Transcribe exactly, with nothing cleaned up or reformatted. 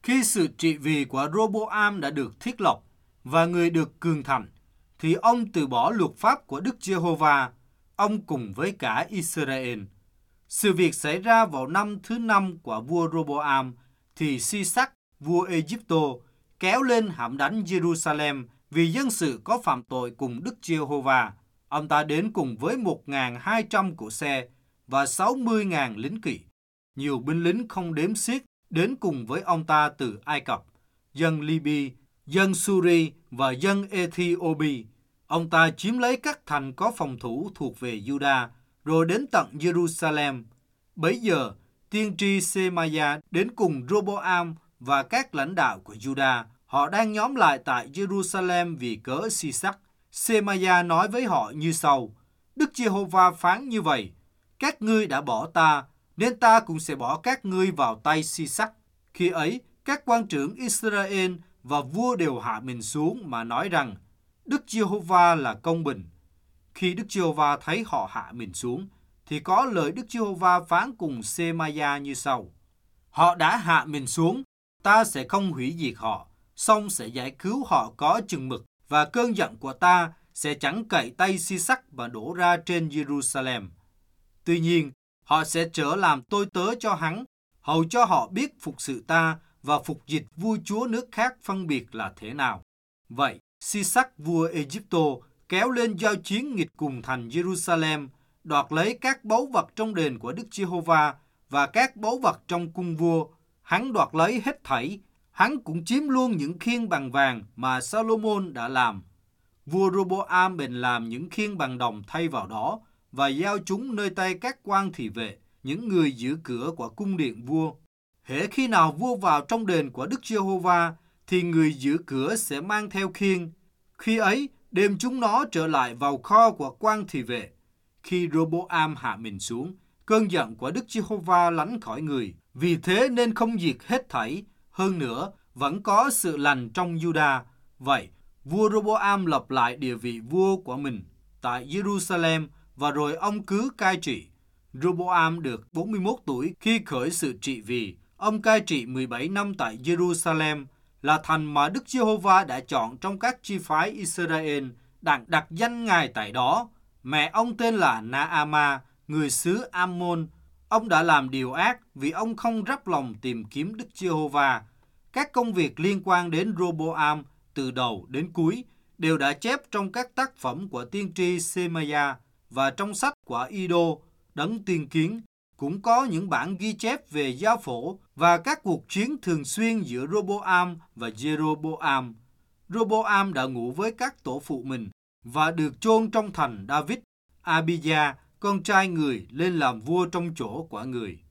Khi sự trị vì của Roboam đã được thiết lập và người được cường thành, thì ông từ bỏ luật pháp của Đức Giê-hô-va, ông cùng với cả Israel. Sự việc xảy ra vào năm thứ năm của vua Roboam, thì Si-sắc, vua Ê-díp-tô, kéo lên hãm đánh Giê-ru-sa-lem vì dân sự có phạm tội cùng Đức Giê-hô-va. Ông ta đến cùng với một nghìn hai trăm cỗ xe và sáu mươi nghìn lính kỵ. Nhiều binh lính không đếm xiết đến cùng với ông ta từ Ai Cập, dân Liby, dân Suri và dân Ethiopia. Ông ta chiếm lấy các thành có phòng thủ thuộc về Juda, rồi đến tận Jerusalem. Bấy giờ, tiên tri Sê-ma-gia đến cùng Roboam và các lãnh đạo của Juda. Họ đang nhóm lại tại Jerusalem vì cớ Si-sắc. Sê-ma-gia nói với họ như sau: Đức Giê-hô-va phán như vậy: các ngươi đã bỏ ta, nên ta cũng sẽ bỏ các ngươi vào tay Si-sắc. Khi ấy, các quan trưởng Israel và vua đều hạ mình xuống mà nói rằng: Đức Giê-hô-va là công bình. Khi Đức Giê-hô-va thấy họ hạ mình xuống, thì có lời Đức Giê-hô-va phán cùng Sê-ma-gia như sau: họ đã hạ mình xuống, ta sẽ không hủy diệt họ, song sẽ giải cứu họ có chừng mực, và cơn giận của ta sẽ chẳng cậy tay Si-sắc và đổ ra trên Jerusalem. Tuy nhiên, họ sẽ trở làm tôi tớ cho hắn, hầu cho họ biết phục sự ta và phục dịch vua chúa nước khác phân biệt là thế nào. Vậy, Si-sắc vua Ê-díp-tô kéo lên giao chiến nghịch cùng thành Jerusalem, đoạt lấy các báu vật trong đền của Đức Giê-hô-va và các báu vật trong cung vua. Hắn đoạt lấy hết thảy. Hắn cũng chiếm luôn những khiên bằng vàng mà Salomon đã làm. Vua Roboam bèn làm những khiên bằng đồng thay vào đó và giao chúng nơi tay các quan thị vệ, những người giữ cửa của cung điện vua. Hễ khi nào vua vào trong đền của Đức Giê-hô-va, thì người giữ cửa sẽ mang theo khiên. Khi ấy, đem chúng nó trở lại vào kho của quan thị vệ. Khi Roboam hạ mình xuống, cơn giận của Đức Giê-hô-va lánh khỏi người, vì thế nên không diệt hết thảy. Hơn nữa, vẫn có sự lành trong Juda. Vậy, vua Roboam lập lại địa vị vua của mình tại Jerusalem, và rồi ông cứ cai trị. Roboam được bốn mươi mốt tuổi khi khởi sự trị vì. Ông cai trị mười bảy năm tại Jerusalem, là thành mà Đức Giê-hô-va đã chọn trong các chi phái Israel, đặng đặt danh Ngài tại đó. Mẹ ông tên là Na-ama, người xứ Ammon. Ông đã làm điều ác vì ông không rắp lòng tìm kiếm Đức Giê-hô-va. Các công việc liên quan đến Roboam từ đầu đến cuối đều đã chép trong các tác phẩm của tiên tri Sê-ma-gia, và trong sách của Idô, đấng tiên kiến, cũng có những bản ghi chép về giao phổ và các cuộc chiến thường xuyên giữa Roboam và Jeroboam. Roboam đã ngủ với các tổ phụ mình và được chôn trong thành David. Abijah, con trai người, lên làm vua trong chỗ của người.